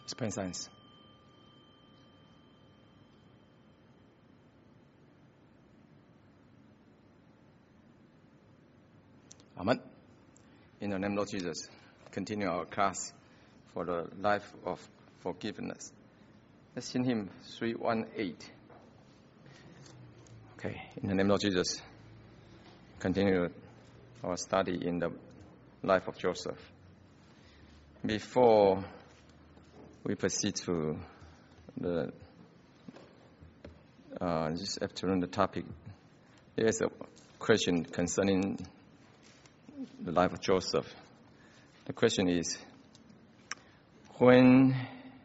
Spend science. Amen. In the name of Jesus, continue our class for the life of forgiveness. Let's sing hymn 318. Okay, in the name of Jesus, continue our study in the life of Joseph. Before we proceed to the this afternoon, the topic, there is a question concerning the life of Joseph. The question is, when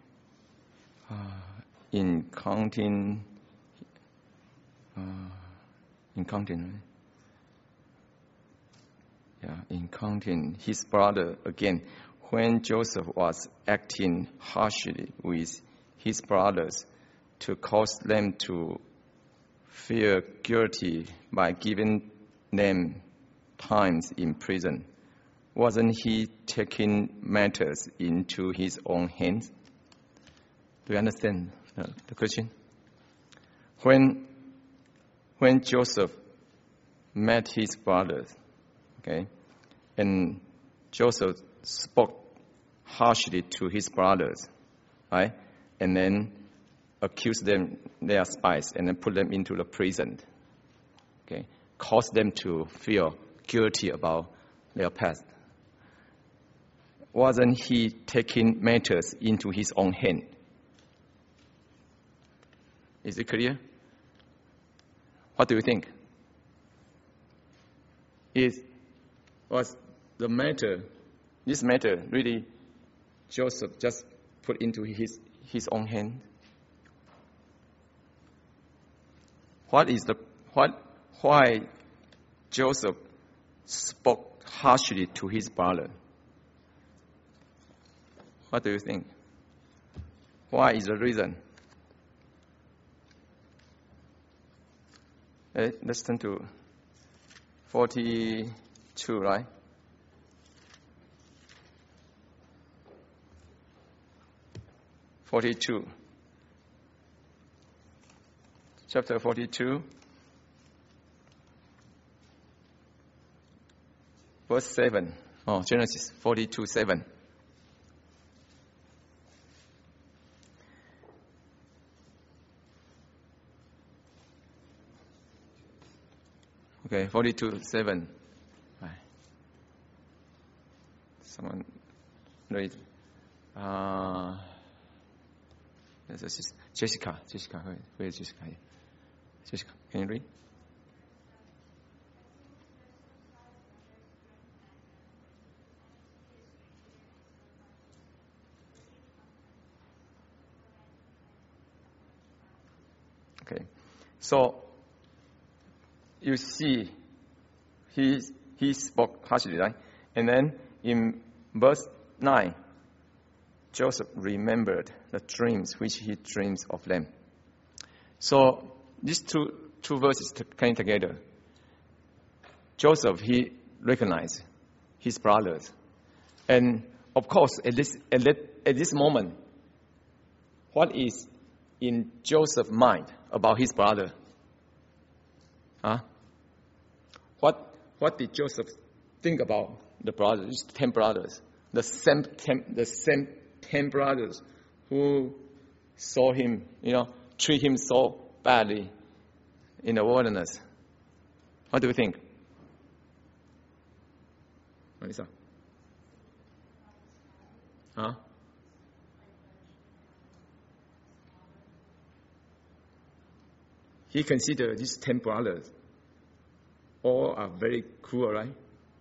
encountering his brother again, when Joseph was acting harshly with his brothers to cause them to feel guilty by giving them times in prison, wasn't he taking matters into his own hands? Do you understand the question? When Joseph met his brothers, okay, and Joseph spoke harshly to his brothers, right, and then accused them they are spies, and then put them into the prison, okay, caused them to feel guilty about their past. Wasn't he taking matters into his own hand? Is it clear? What do you think? Was this matter really Joseph just put into his own hand? Why Joseph spoke harshly to his brother? What do you think? Why is the reason? Let's turn to 42, right? Chapter 42, verse 7. Genesis 42, 7. Okay, 42, 7. Right. Someone read. This is Jessica. Where is Jessica? Jessica, can you read? Okay, so you see, he spoke harshly, right? And then in verse 9, Joseph remembered the dreams which he dreams of them. So these two verses came together. Joseph, he recognized his brothers. And of course, at this moment, what is in Joseph's mind about his brother? What did Joseph think about the brothers, these 10 brothers, the same 10 brothers who saw him, treat him so badly in the wilderness? What do you think? Marisa? He considered these 10 brothers all are very cruel, right?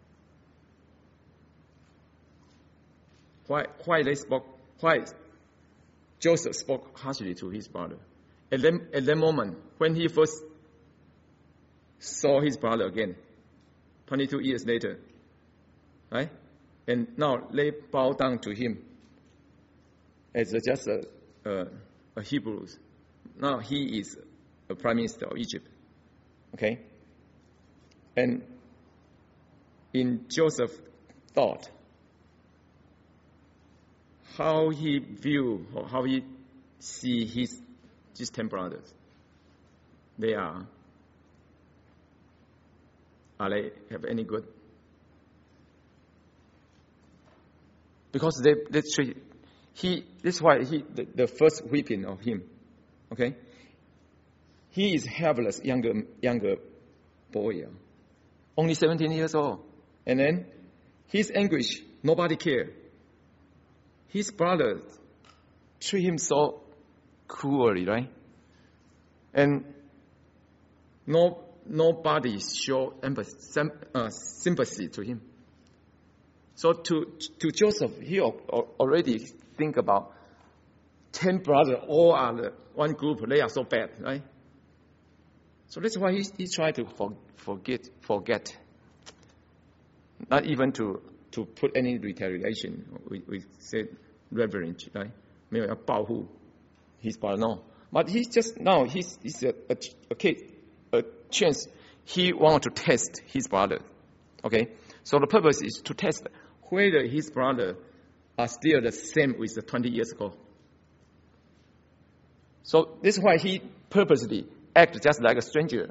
Why Joseph spoke harshly to his brother? At that moment, when he first saw his brother again, 22 years later, right? And now they bow down to him as just a Hebrews. Now he is a prime minister of Egypt. Okay? And in Joseph's thought, how he view or how he see these 10 brothers. They are they have any good? Because they treat that's why the first whipping of him, okay? He is helpless, younger boy, only 17 years old, and then his anguish, nobody care. His brothers treat him so cruelly, right? And nobody show sympathy to him. So to Joseph, he already think about 10 brothers, all are the one group. They are so bad, right? So that's why he tried to forget, not even to put any retaliation. We said reverence, right? 没有要保护 his brother, no. But he's just now he's a chance. He wanted to test his brother. Okay, so the purpose is to test whether his brother are still the same with the 20 years ago. So this is why he purposely act just like a stranger.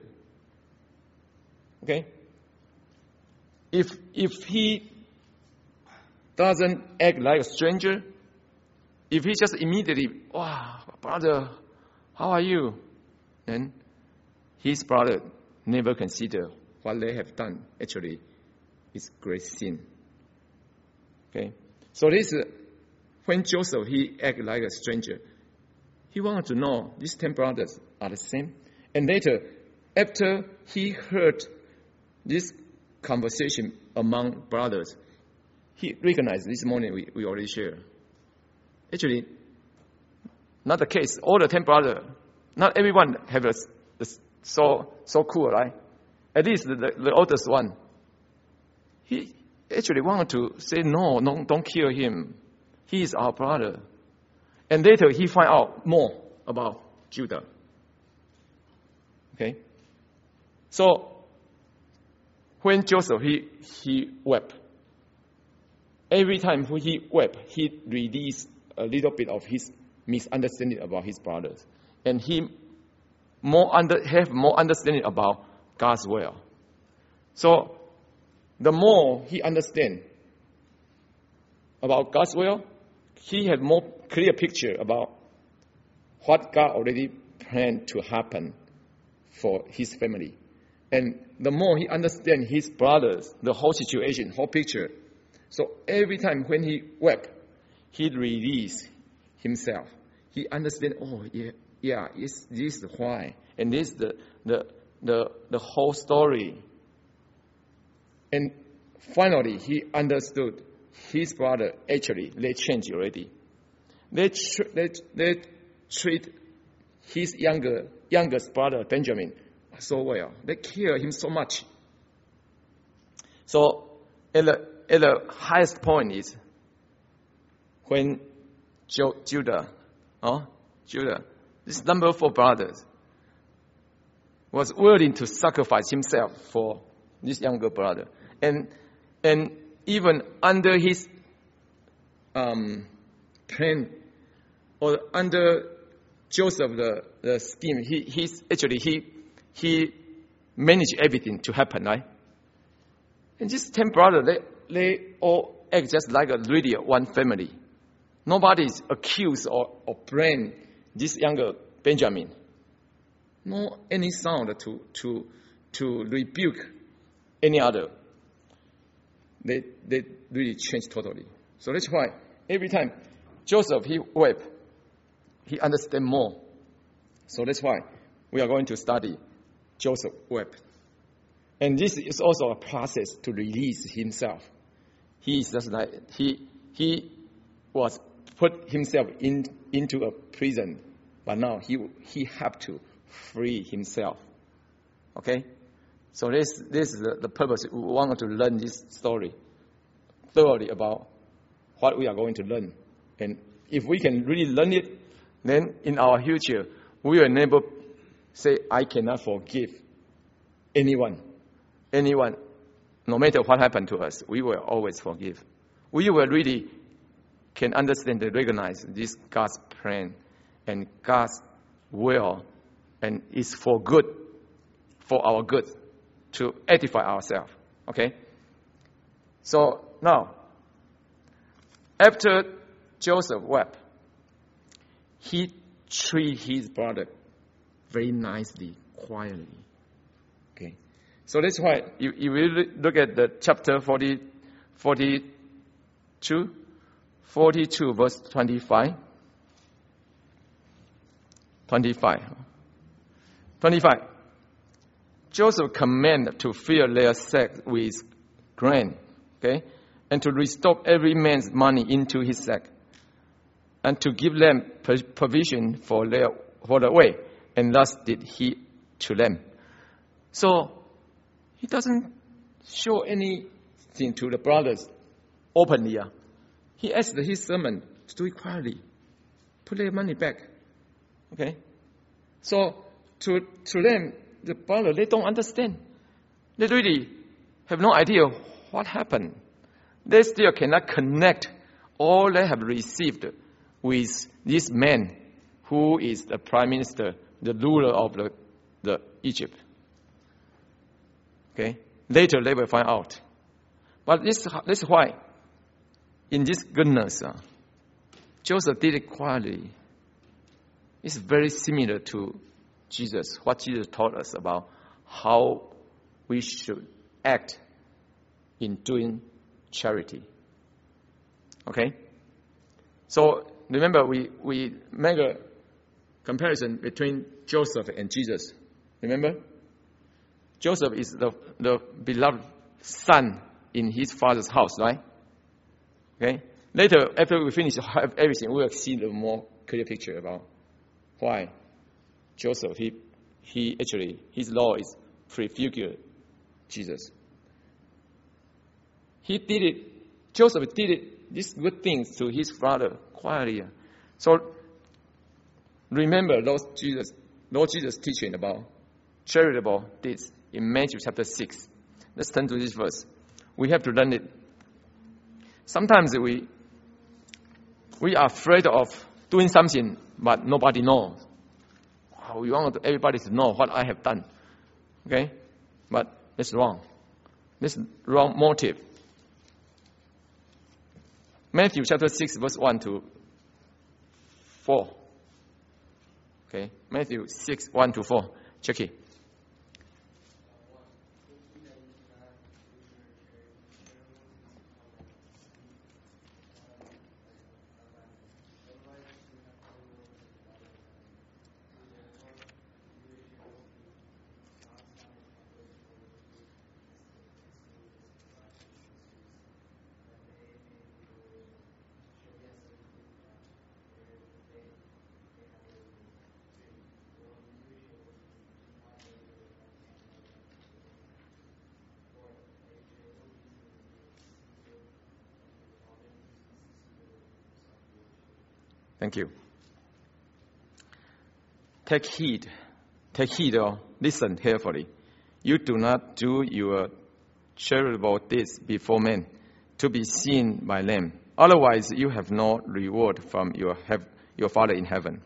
Okay? If he doesn't act like a stranger, if he just immediately, wow, brother, how are you? Then his brother never consider what they have done actually is great sin. Okay? So this when Joseph, he act like a stranger, he wanted to know these 10 brothers are the same. And later, after he heard this conversation among brothers, he recognized this morning we already shared. Actually, not the case. All the 10 brothers, not everyone have so cool, right? At least the oldest one, he actually wanted to say, no, don't kill him. He is our brother. And later he find out more about Judah. Okay? So, when Joseph, he wept. Every time when he wept, he released a little bit of his misunderstanding about his brothers. And he have more understanding about God's will. So, the more he understands about God's will, he had more clear picture about what God already planned to happen for his family. And the more he understands his brothers, the whole situation, whole picture. So every time when he wept, he released himself. He understands, oh yeah, this is why. And this is the whole story. And finally, he understood his brother, actually, they changed already. They treat his youngest brother, Benjamin, so well. They care him so much. So, at the highest point is when Judah, this number 4 brothers, was willing to sacrifice himself for this younger brother. And even under his plan, or under Joseph the scheme, he managed everything to happen, right? And these 10 brothers, they all act just like really one family. Nobody is accused or blame this younger Benjamin. No any sound to rebuke any other. They really changed totally. So that's why every time Joseph, he wept, he understand more. So that's why we are going to study Joseph wept. And this is also a process to release himself. He is just like, he was put himself into a prison, but now he have to free himself. Okay? So this is the purpose. We want to learn this story thoroughly about what we are going to learn. And if we can really learn it, then in our future, we will never say, I cannot forgive anyone. No matter what happened to us, we will always forgive. We will really can understand and recognize this God's plan and God's will, and it's for good, for our good, to edify ourselves. Okay? So now, after Joseph wept, he treated his brother very nicely, quietly. Okay? So that's why you will look at the chapter 42 verse 25. 25. Joseph commanded to fill their sack with grain, okay, and to restore every man's money into his sack, and to give them provision for the way, and thus did he to them. So he doesn't show anything to the brothers openly. He asked his servant to do it quietly, put their money back. Okay, so to them, the brothers, they don't understand. They really have no idea what happened. They still cannot connect all they have received with this man who is the prime minister, the ruler of the Egypt. Okay, later they will find out. But this is why, in this goodness, Joseph did it quietly. It's very similar to Jesus, what Jesus taught us about how we should act in doing charity. Okay? So remember, we make a comparison between Joseph and Jesus. Remember? Joseph is the beloved son in his father's house, right? Okay? Later, after we finish everything, we will see the more clear picture about why Joseph, he actually, his law is prefigured Jesus. Joseph did it, these good things to his father quietly. So remember Lord Jesus teaching about charitable deeds in Matthew chapter 6. Let's turn to this verse. We have to learn it. Sometimes we are afraid of doing something, but nobody knows. We want everybody to know what I have done. Okay? But that's wrong. That's wrong motive. Matthew chapter 6, verse 1 to 4. Okay? Matthew 6, 1 to 4. Check it. Thank you. Take heed or listen carefully. You do not do your charitable deeds before men to be seen by them. Otherwise, you have no reward from your Father in heaven.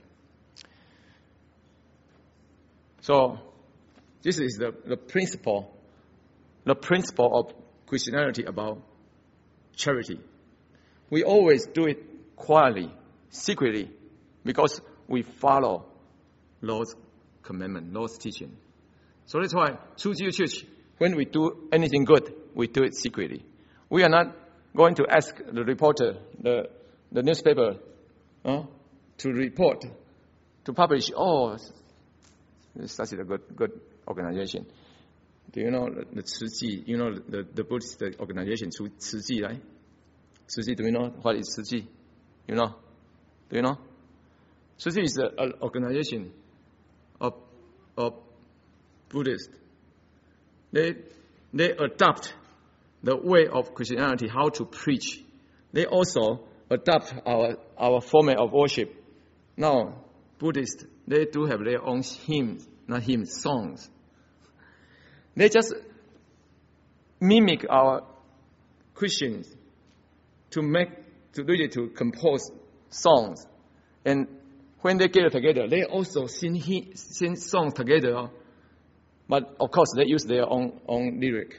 So, this is the principle of Christianity about charity. We always do it quietly, secretly, because we follow Lord's commandment, Lord's teaching. So that's why, Tzu Church, when we do anything good, we do it secretly. We are not going to ask the reporter, the newspaper, to report, to publish, such a good organization. Do you know the Tzu Chi? You know the Buddhist organization, Tzu Chi, right? Tzu Chi, do you know what is Tzu Chi? You know? Do you know? Tzu Chi is an organization of Buddhists. They adopt the way of Christianity, how to preach. They also adopt our format of worship. Now, Buddhists, they do have their own hymns, not hymns, songs. They just mimic our Christians to make to compose songs. And when they get together, they also sing songs together. But of course, they use their own lyric,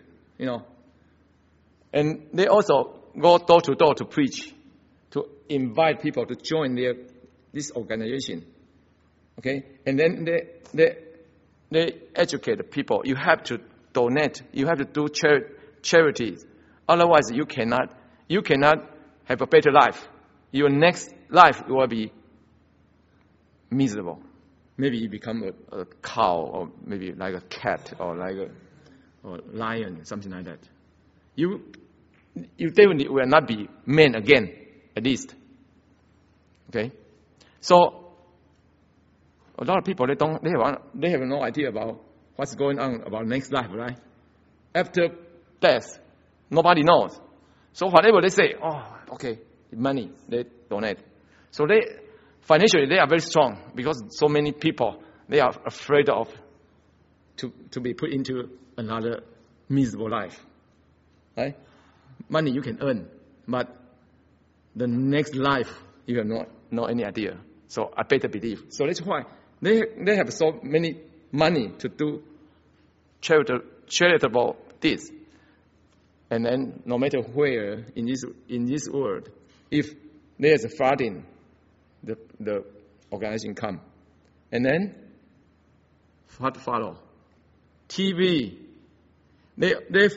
And they also go door to door to preach, to invite people to join this organization. Okay, and then they educate the people. You have to donate. You have to do charities. Otherwise, you cannot have a better life. Your next life will be miserable. Maybe you become a cow, or maybe like a cat, or like a lion, something like that. You definitely will not be man again, at least. Okay, so a lot of people they have no idea about what's going on about next life, right? After death, nobody knows. So whatever they say, okay, money they donate. So financially they are very strong because so many people they are afraid of to be put into another miserable life, right? Money you can earn, but the next life you have no any idea. So I better believe. So that's why they have so many money to do charitable deeds. And then no matter where in this world, if there's a flooding, the organization come. And then what follow? TV. They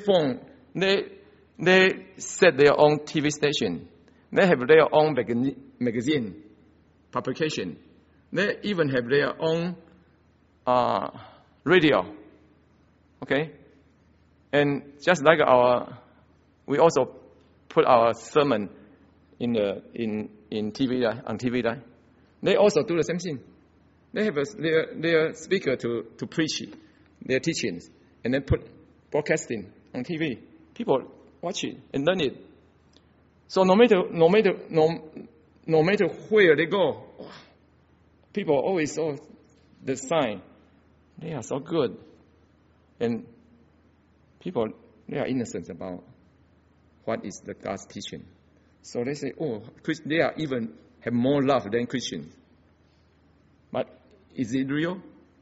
set their own TV station. They have their own magazine publication. They even have their own radio. Okay? And just like we also put our sermon in TV, on TV, right? They also do the same thing. They have their speaker to preach their teachings, and then put broadcasting on TV. People watch it and learn it. So no matter where they go, people always saw the sign. They are so good, and people they are innocent about what is the God's teaching. So they say, they are even have more love than Christians. But is it real?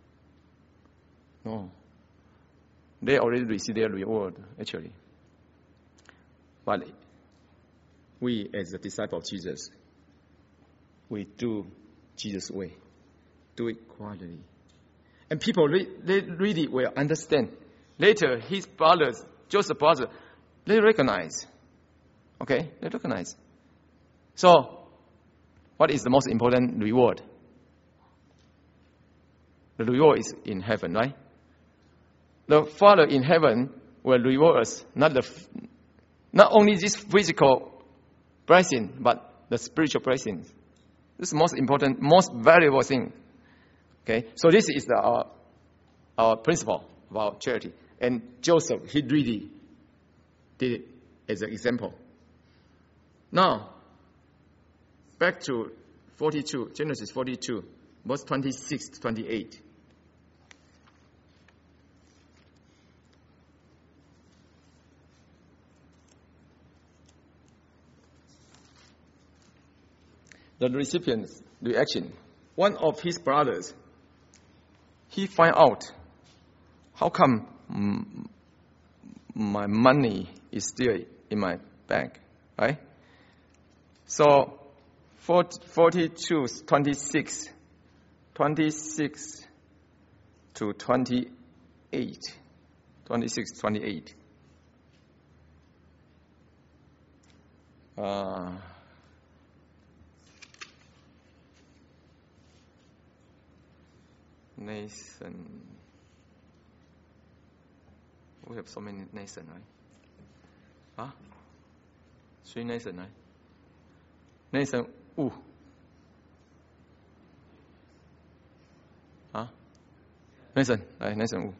No. They already received their reward, actually. But we, as a disciple of Jesus, we do Jesus' way. Do it quietly. And people, they really will understand. Later, his brothers, Joseph's brother, they recognize. Okay? They recognize. So, what is the most important reward? The reward is in heaven, right? The Father in heaven will reward us, not only this physical blessing, but the spiritual blessings. This is the most important, most valuable thing. Okay? So this is our principle about charity. And Joseph, he really did it as an example. Now, back to 42, Genesis 42, verse 26 to 28. The recipient's reaction. One of his brothers, he find out, how come my money is still in my bank, right? So, 42, 26 to 28. 26, 28. Nathan. We have so many Nathan, right? Huh? 3 Nathan, right? Nathan Wu. Huh? Nathan, right? Nathan Wu.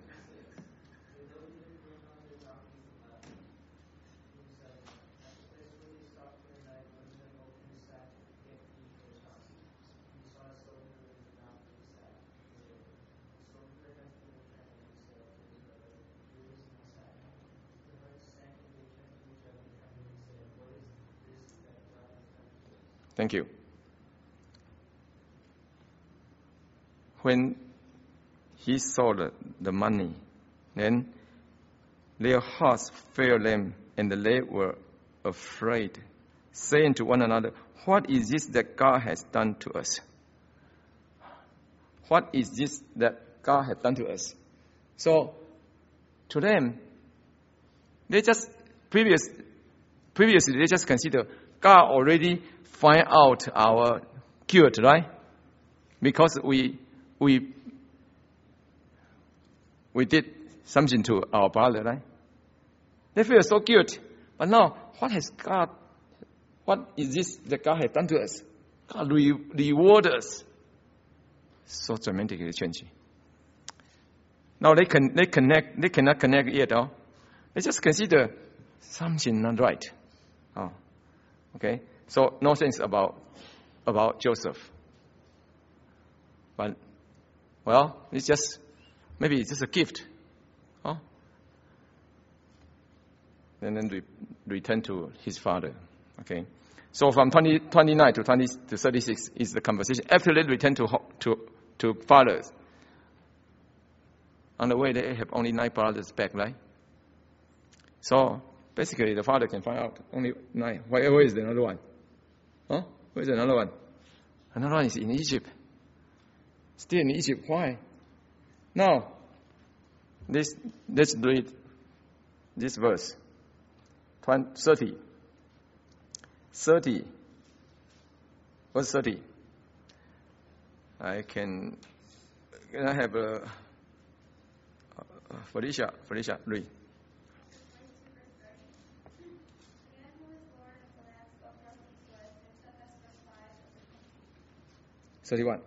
Thank you. When he saw the money, then their hearts failed them, and they were afraid, saying to one another, "What is this that God has done to us?" What is this that God has done to us? So, to them, they just previously they just consider God already find out our guilt, right? Because we did something to our brother, right? They feel so guilty. But now, what is this that God has done to us? God reward us. So dramatically changing. Now they cannot connect it all. They just consider something not right. Oh, okay. So no sense about Joseph. But maybe it's just a gift. Oh. And then return to his father. Okay. So from 29 to 36 is the conversation. After they return to fathers, on the way they have only 9 brothers back, right? So basically the father can find out only 9. Where is the another one? Huh? Where is another one? Another one is in Egypt. Still in Egypt. Why? Now, let's read this verse. 30. Verse 30. Can I have Felicia, read. Thirty-one.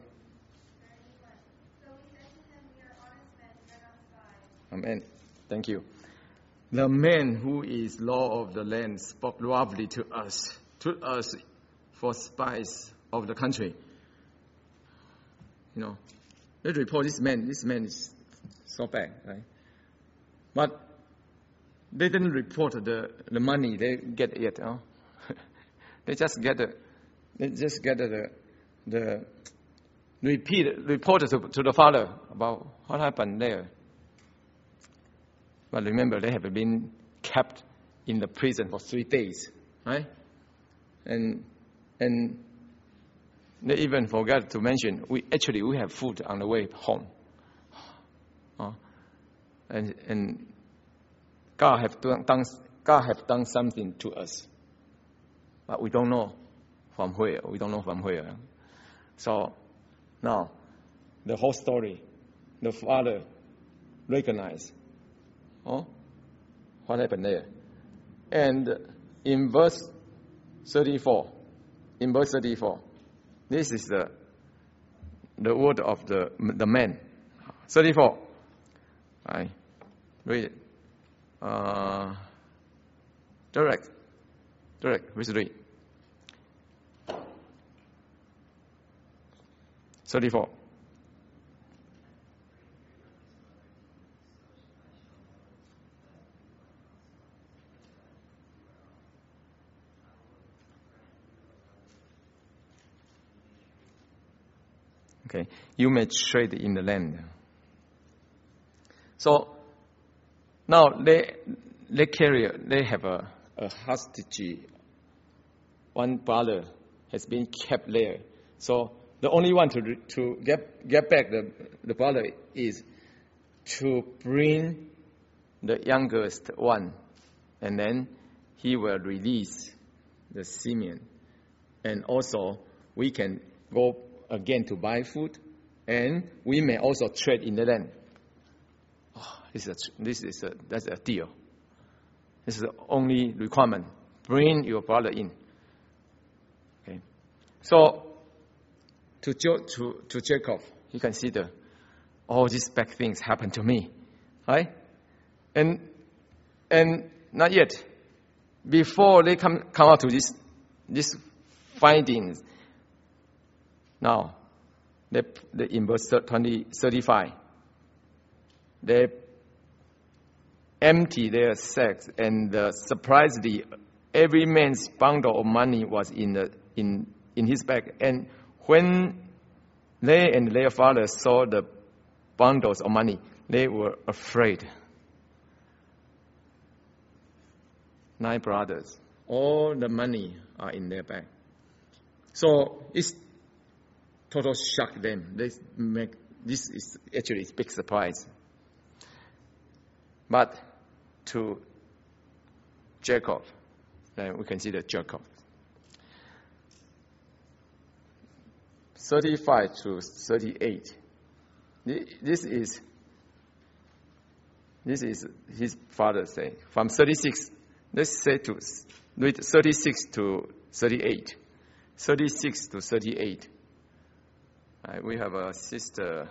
Amen. Thank you. The man who is Lord of the land spoke loudly to us for spies of the country. You know, let's report this man. This man is so bad, right? But they didn't report the money they get yet. Oh? They just get the report to the father about what happened there. But remember, they have been kept in the prison for 3 days, right? And they even forgot to mention we have food on the way home. And God have done something to us, but we don't know from where. So now the whole story, the father recognized. What happened there? And in verse 34, this is the word of the man. 34. I read it. Direct. Let's read. 34. Okay, you may trade in the land. So now they have a hostage. One brother has been kept there. So the only one to get back the brother is to bring the youngest one, and then he will release the Simeon. And also we can go again to buy food, and we may also trade in the land. That's a deal. This is the only requirement. Bring your brother in. Okay. So to Jacob, he considered all these bad things happened to me, right? And not yet. Before they come out to this findings. Now, in verse 35, they empty their sacks, and surprisingly, every man's bundle of money was in in his bag. And when they and their father saw the bundles of money, they were afraid. 9 brothers, all the money are in their bag. So it's total shock them. This is actually a big surprise. But to Jacob, then we consider Jacob. 35 to 38. This is his father say. From 36, let's say to read 36 to 38. 36 to 38. We have a sister.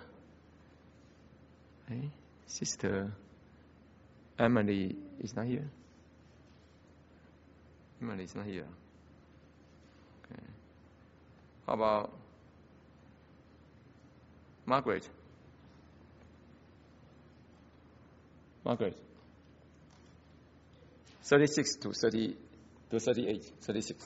Sister Emily is not here. Emily is not here. Okay. How about Margaret? Margaret. 36 to 38. 36.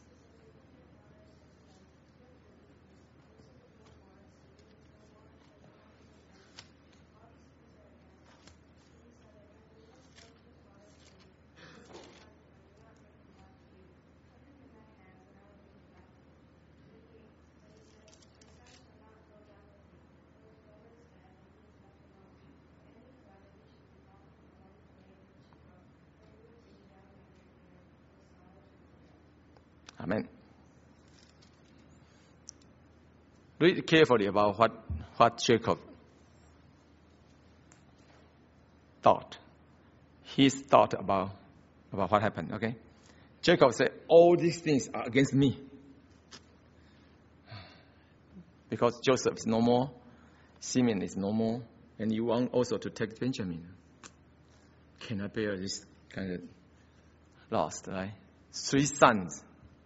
Amen. Read carefully about what Jacob thought. His thought about what happened, okay? Jacob said, all these things are against me. Because Joseph is no more, Simeon is no more, and you want also to take Benjamin. Can I bear this kind of loss, right? 3 sons.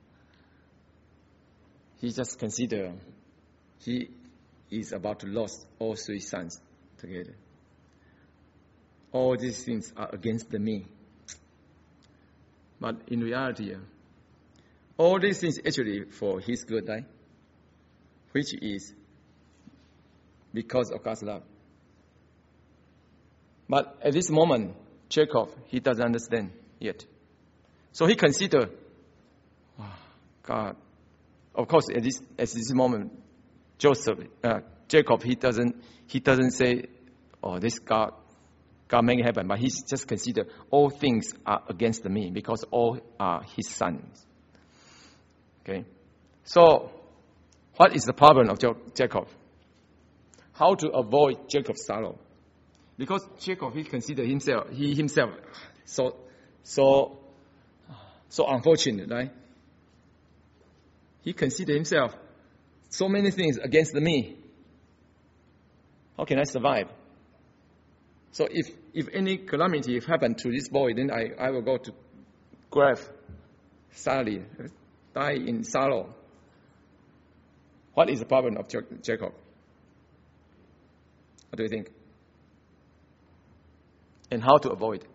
He just considered he is about to lose all 3 sons together. All these things are against me. But in reality, all these things actually for his good, right? Which is because of God's love. But at this moment, Jacob, he doesn't understand yet. So he considered, God. Of course, at this moment, Jacob, he doesn't say, "Oh, this God make it happen." But he just consider all things are against me because all are his sons. Okay, so what is the problem of Jacob? How to avoid Jacob's sorrow? Because Jacob, he considered himself so unfortunate, right? He considered himself so many things against me. How can I survive? So if any calamity happened to this boy, then I will go to grave, sadly, die in sorrow. What is the problem of Jacob? What do you think? And how to avoid?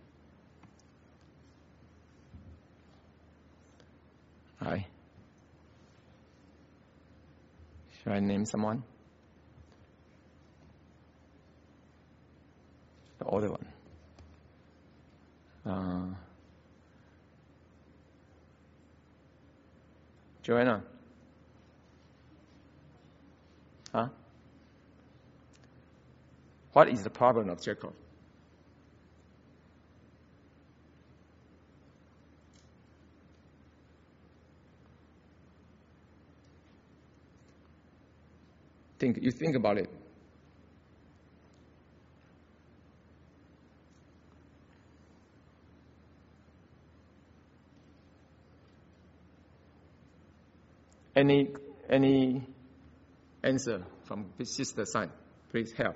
Hi. Should I name someone? The older one. Joanna? Huh? What is the problem of Jacob? You think about it. Any answer from his sister's side? Please help.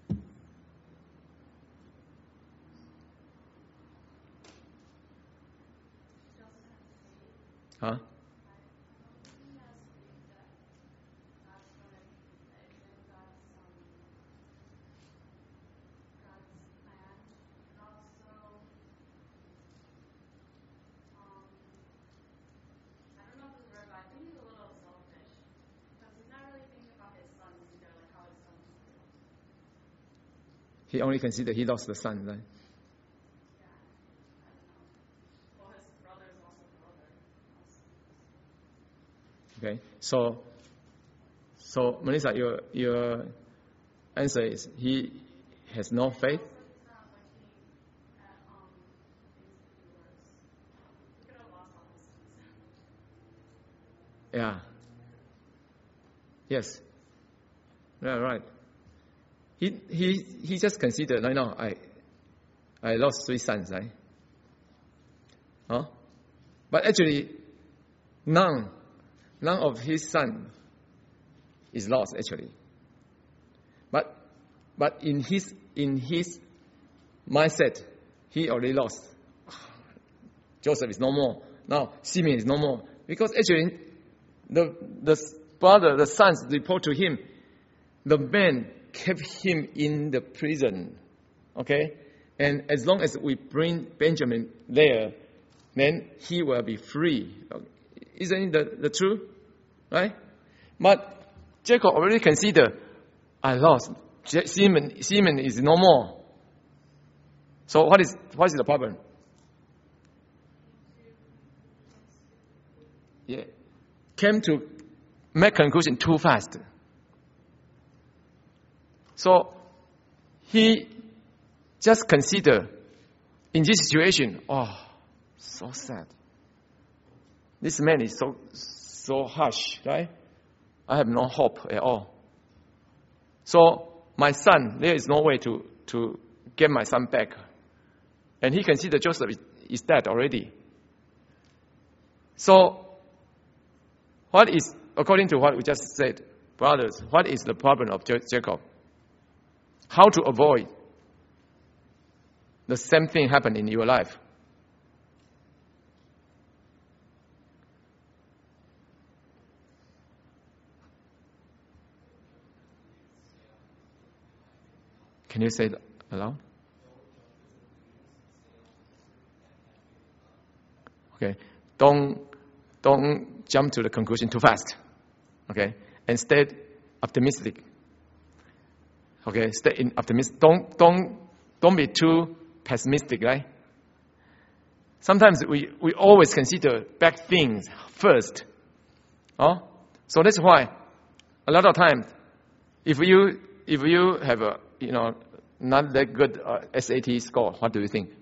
Huh? He only considered he lost the son, right? Okay, so Melissa, your answer is he has no faith. Yeah. Yes. Yeah, right. He just considered, I lost 3 sons, right? Huh? But actually, none of his son is lost actually. But in his mindset, he already lost. Joseph is no more. Now Simeon is no more. Because actually the sons report to him, the man kept him in the prison. Okay? And as long as we bring Benjamin there, then he will be free. Isn't it the truth? Right? But Jacob already considered, I lost. Simeon is no more. So what is the problem? Yeah. Came to make conclusion too fast. So he just considered in this situation, so sad. This man is so harsh, right? I have no hope at all. So my son, there is no way to get my son back. And he considered Joseph is dead already. So according to what we just said, brothers, what is the problem of Jacob? How to avoid the same thing happen in your life? Can you say it aloud? Okay. Don't jump to the conclusion too fast. Okay. And stay optimistic. Okay. Stay in optimistic. Don't be too pessimistic, right? Sometimes we always consider bad things first. So that's why a lot of times if you have a not that good SAT score, what do you think?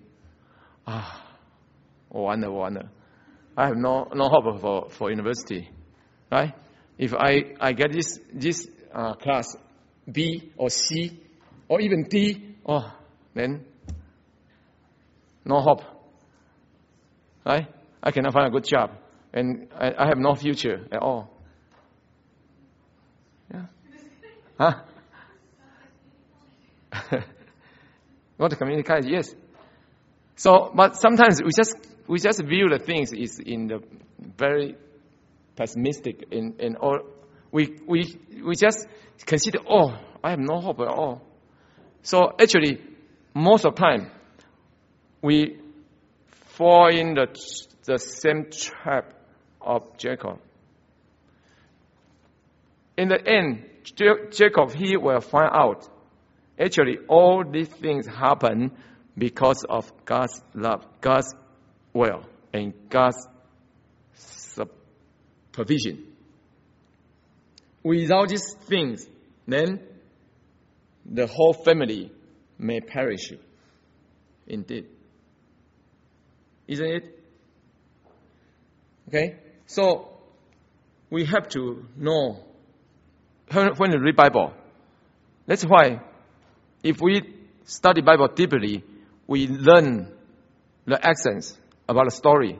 Wonder. I have no hope for university, right? If I get this class B or C or even D, then no hope, right? I cannot find a good job, and I have no future at all. Yeah. Huh? Go to community college, yes. So, but sometimes we just view the things is in the very pessimistic or we just consider, I have no hope at all. So actually, most of the time, we fall in the same trap of Jacob. In the end, Jacob, he will find out, actually, all these things happen because of God's love, God's will, and God's supervision. Without these things, then the whole family may perish. Indeed. Isn't it? Okay? So, we have to know when we read Bible. That's why if we study Bible deeply, we learn the essence about the story.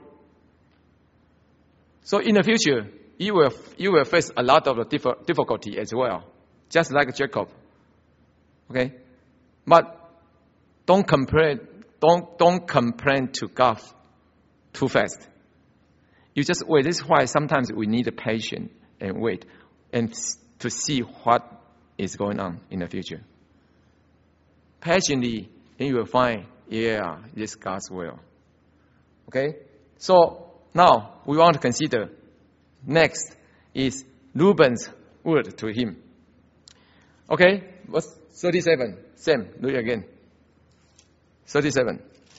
So in the future, you will face a lot of difficulty as well, just like Jacob. Okay, but don't complain to God too fast. You just wait. This is why sometimes we need patience and wait, and to see what is going on in the future. Patiently, and you will find, this God's will. Okay? So, now, we want to consider, next, is Reuben's word to him. Okay, verse 37. Same, do it again. 37.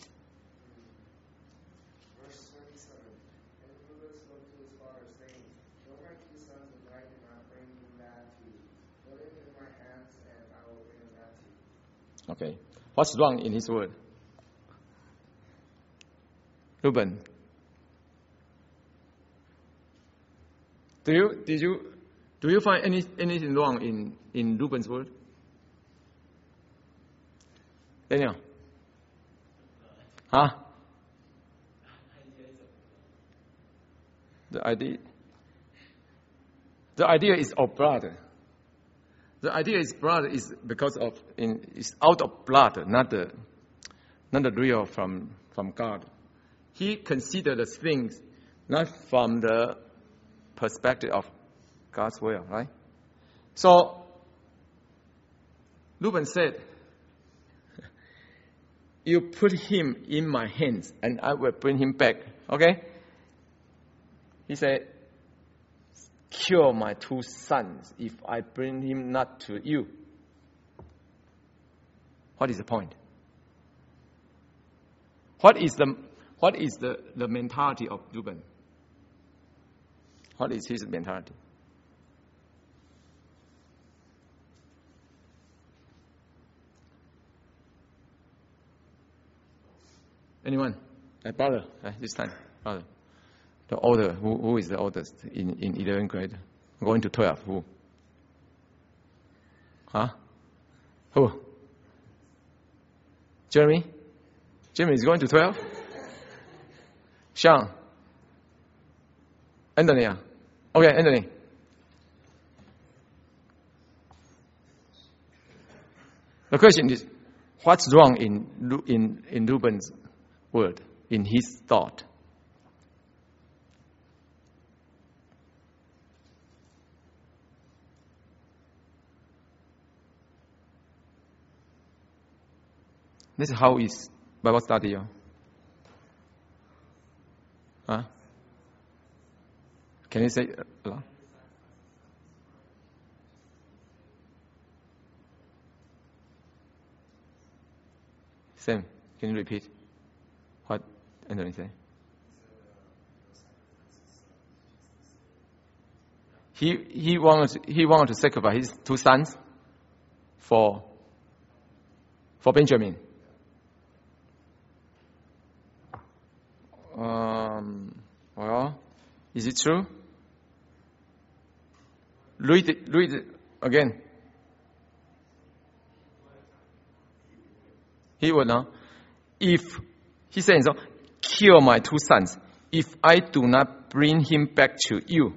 Verse 37. And Reuben spoke to his father, saying, Kill my two sons, and I did not bring him back to you. Put him in my hands, and I will bring him back to you. Okay. What's wrong in his word? Reuben. Do you find anything wrong in Reuben's word? Daniel? Huh? The idea is of blood. The idea is blood is because of it's out of blood, not the real from God. He considered the things not from the perspective of God's will, right? So Reuben said, you put him in my hands and I will bring him back. Okay? He said, kill my two sons if I bring him not to you. What is the point? What is the mentality of Reuben? What is his mentality? Anyone? Brother, this time, brother. The older, who is the oldest in 11th grade? Going to 12, who? Huh? Who? Jeremy? Jeremy is going to 12? Sean? Anthony? Okay, Anthony. The question is, what's wrong in Reuben's word, in his thought? This is how is Bible study. Huh? Can you say aloud? Sam, can you repeat what Anthony said? He wanted to sacrifice his two sons for Benjamin. Well, is it true? Read it again. He would know. If he says, kill my two sons, if I do not bring him back to you.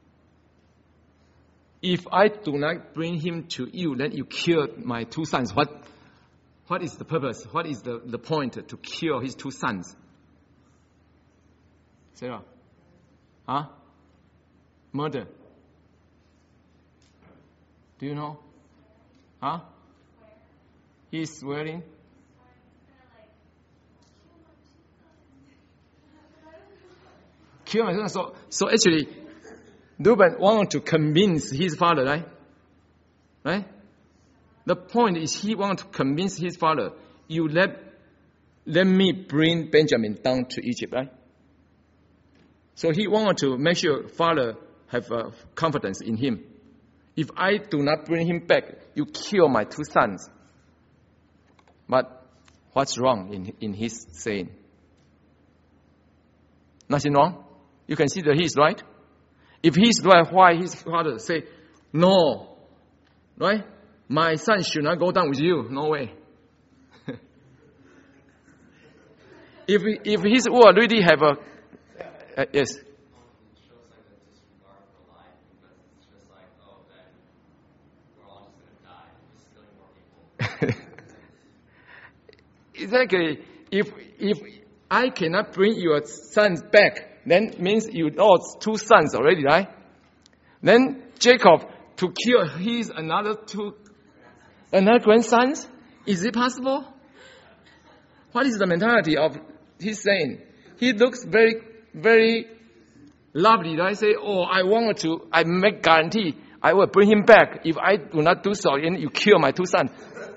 If I do not bring him to you, then you kill my two sons. What is the purpose? What is the point to kill his two sons? Sarah? Huh? Murder. Do you know? Huh? He's swearing. Kill my son. So actually, Reuben wanted to convince his father, right? Right? The point is he wanted to convince his father, you let me bring Benjamin down to Egypt, right? So he wanted to make sure father have confidence in him. If I do not bring him back, you kill my two sons. But what's wrong in his saying? Nothing wrong. You can see that he's right. If he's right, why his father say, no, right? My son should not go down with you. No way. If his word really have a yes. Exactly. If I cannot bring your sons back, then means you lost two sons already, right? Then Jacob to kill his another grandsons? Is it possible? What is the mentality of his saying? He looks very, very lovely, right? Say, I make guarantee I will bring him back. If I do not do so, then you kill my 2 sons.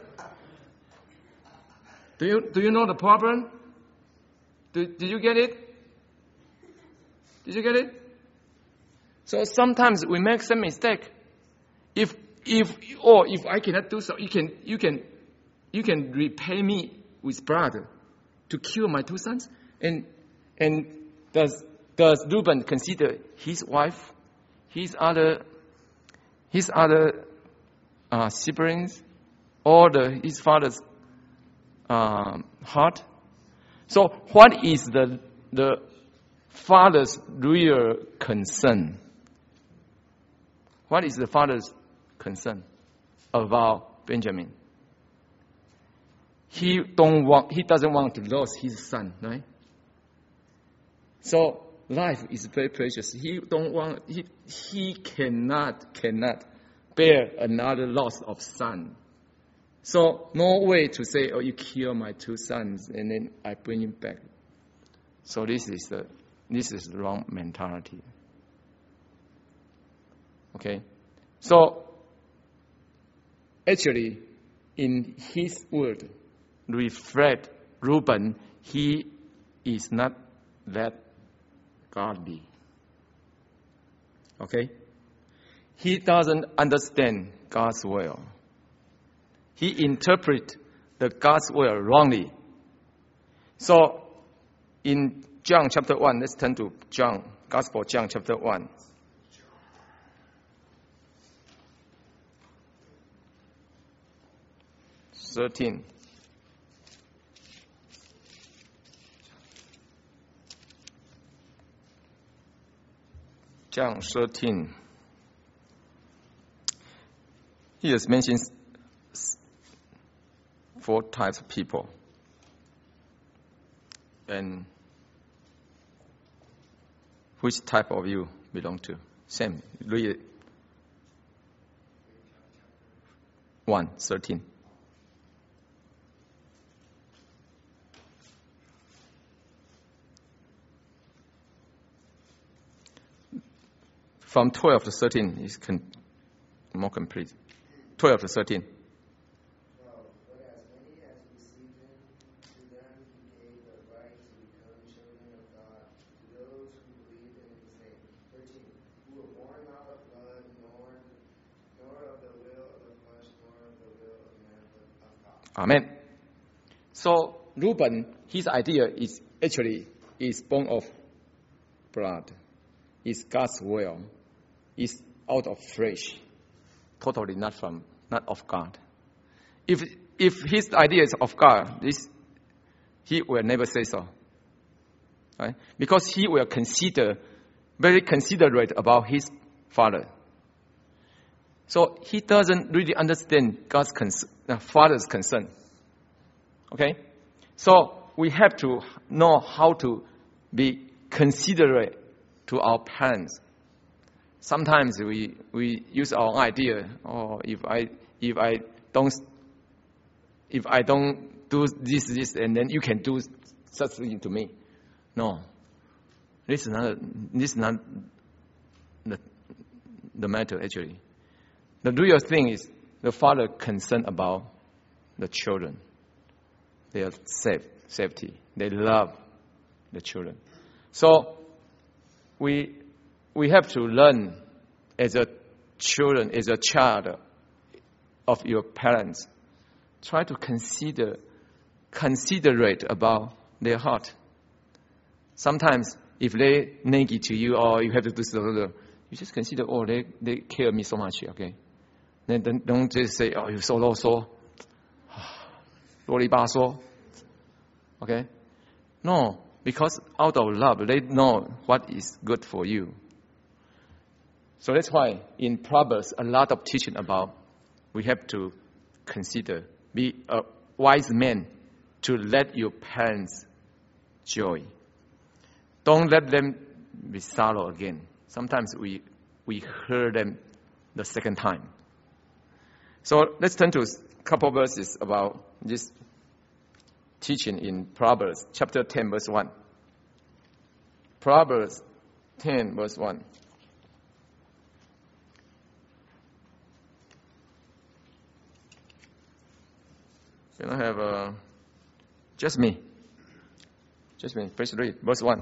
Do you know the problem? Did you get it? Did you get it? So sometimes we make some mistake. If I cannot do so, you can repay me with blood to kill my 2 sons. And does Reuben consider his wife, his other siblings, or his father's heart? So what is the father's real concern? What is the father's concern about Benjamin? He doesn't want to lose his son, right? So life is very precious. He cannot bear another loss of son. So no way to say, oh, you kill my 2 sons and then I bring him back. So this is the wrong mentality. Okay? So actually, in his word, reflect Reuben, he is not that godly. Okay? He doesn't understand God's will. He interprets the God's will wrongly. So, in John chapter 1, let's turn to John, Gospel of John chapter 1. John 13. He has mentioned 4 types of people. And which type of you belong to? Sam, read it. 1:13. From 12 to 13 is more complete. 12 to 13. But as many as received him, to them he gave the right to become children of God, to those who believe in his name. 13. Who were born not of blood, nor of the will of the flesh, nor of the will of man, but of God. Amen. So Reuben, his idea is born of blood. It's God's will. It's out of flesh. Totally not of God. If his idea is of God, he will never say so. Right? Because he will very considerate about his father. So he doesn't really understand Father's concern. Okay? So we have to know how to be considerate to our parents. Sometimes we use our idea, or if I don't do this, and then you can do such thing to me. No, this is not the matter actually. The real thing is the father concerned about the children, their safety. They love the children. So we have to learn as a child of your parents. Try to considerate about their heart. Sometimes if they nag to you or you have to do something, you just consider, oh, they care me so much, okay? Then don't just say, oh, you're so low, so okay? No, because out of love, they know what is good for you. So that's why in Proverbs, a lot of teaching about we have to consider, be a wise man to let your parents joy. Don't let them be sorrow again. Sometimes we hurt them the second time. So let's turn to a couple of verses about this teaching in Proverbs chapter 10 verse 1. Proverbs 10 verse 1. Can I have just me? Just me. Please read verse 1.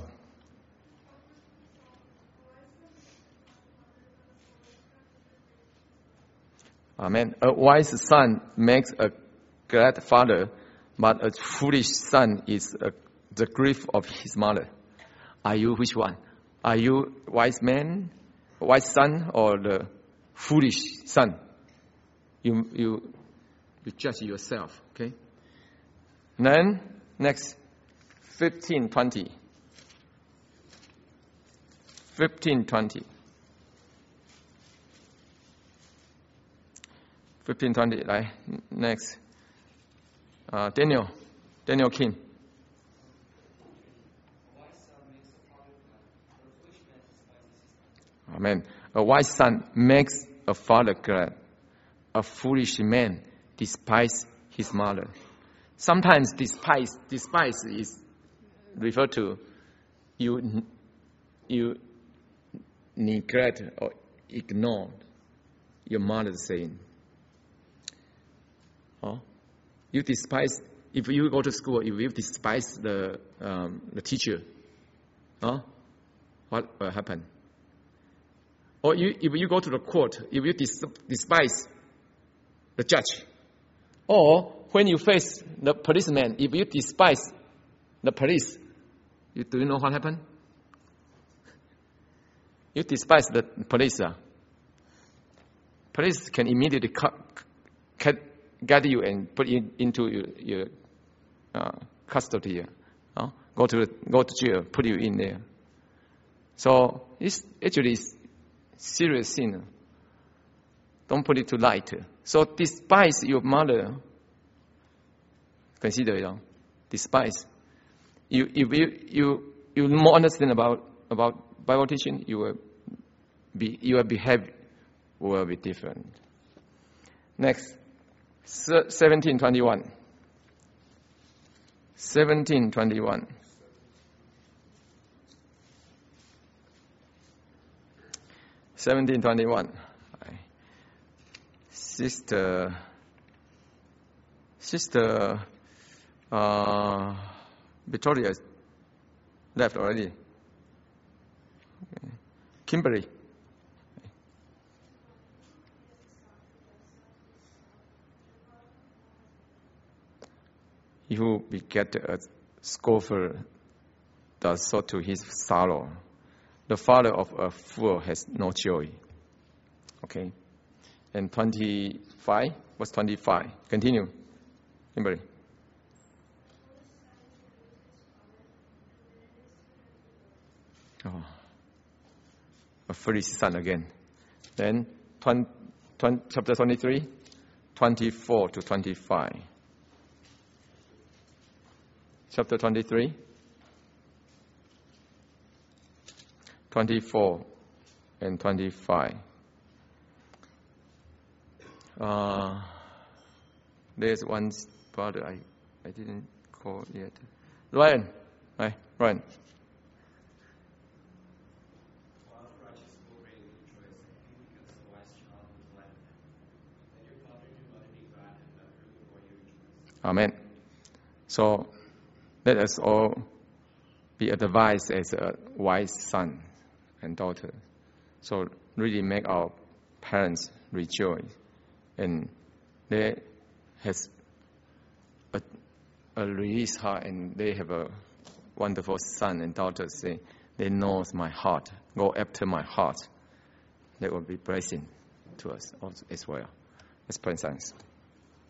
Amen. A wise son makes a glad father, but a foolish son is the grief of his mother. Are you which one? Are you wise man, wise son, or the foolish son? You judge yourself, okay? Then next, 15:20. 15:20. 15:20. 来 next. Daniel Kim. Amen. A wise son makes a father glad. A foolish man despises his mother. Sometimes despise is referred to you neglect or ignore your mother's saying. You despise, if you go to school, if you despise the teacher, what will happen? Or if you go to the court, if you despise the judge, or when you face the policeman, if you despise the police, do you know what happened? You despise the police. Police can immediately get you and put you into your custody. Go to jail, put you in there. So it's actually serious sin. Don't put it too light. So despise your mother. Consider, despise. You more understand about Bible teaching, your behavior will be different. Next, 17:21. 17:21. Sister Victoria left already. Okay. Kimberly. He who begat a scoffer does so to his sorrow. The father of a fool has no joy. Okay. And 25, verse 25. Continue. Kimberly. A foolish son again. Then chapter 23, 24 to 25. Chapter 23, 24 and 25. There's one brother I didn't call yet. Ryan. Hi, Ryan. Amen. So let us all be advised as a wise son and daughter. So really make our parents rejoice. And they has a released heart, and they have a wonderful son and daughter say, they knows my heart, go after my heart. That will be blessing to us also as well. Let's pray in silence.